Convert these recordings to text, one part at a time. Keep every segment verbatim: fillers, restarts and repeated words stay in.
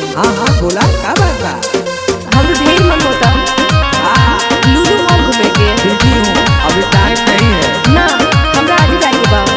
हाँ हाँ बोला, क्या बात बा? हम ढेर मन होता हाँ लुलु मॉल घूमे के। बिजी हूँ, अभी टाइम नहीं है। ना हमरा आज ही जाके बा।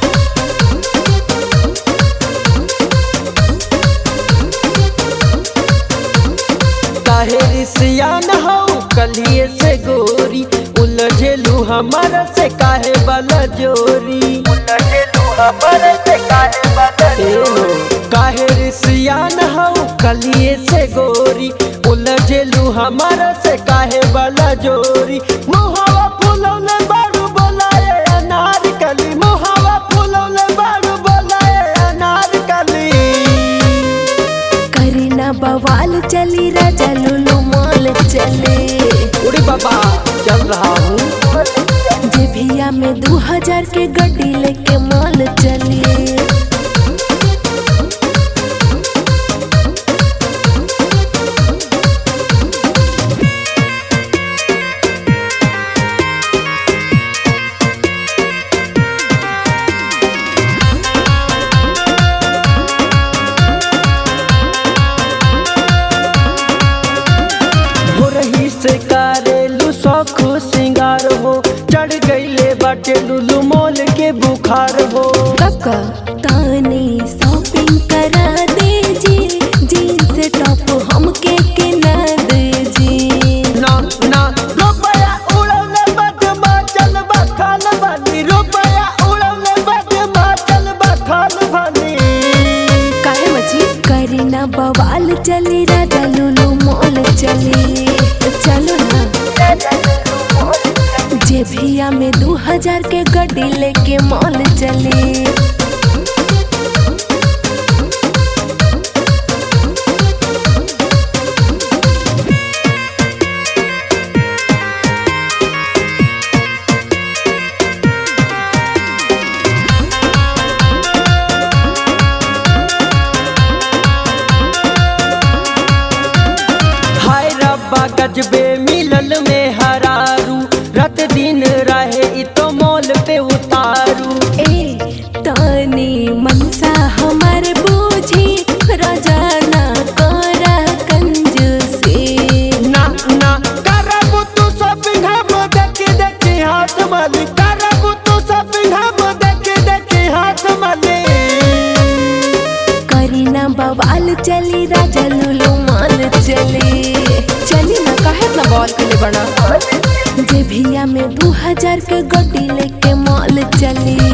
काहे रिसियान हो कलिए से गोरी, उलझेलू हमारा से काहे वाला जोरी, उलझेलू हमारा से काहे वाला जोरी। काहे रिसियान हो कलिए से गोरी, उलझेलू हमारा से काहे वाला जोरी। मुहावा फूलौले बारू बोलाए अनार कली, मुहावा फूलौले बारू बोलाए अनार कली। करीना बवाल चली राजा लुलु मॉल चले। उड़ी बाबा चल रहा हूँ, जेभिया में दो हजार के गड्डी लेके मॉल चली। से कारेलू शौख सिंगार हो, चढ़ गईले बाटे लुलु मॉल के बुखार हो। कक्का ताने शॉपिंग करा दे जी, जीन्स टॉप हमके के ना दे जी। ना ना रुपया उड़ौले बदमा चल बखाल बनी, रुपया उड़ौले बदमा चल बखाल बनी। काहे मची करीना बवाल चली राजा लुलु मॉल चली। चलो ना जेभिया में दो हजार के गड्डी लेके मॉल चली। गजबे मिलल में हरारू, रात दिन रहे इ तो मॉल पे उतारू। ए तानी मनसा हमारे बूझी, राजा ना करा कंजूसी। ना ना करबू तू शॉपिंग हम देखी देखी हाथ माली, करबू तू शॉपिंग हम देखी देखी हाथ माली। करीना बवाल चली राजा लुलु मॉल चली। चली ना काहे इतना बॉल के लिए बना। जेभिया में दो हजार के गड्डी लेके मॉल चली।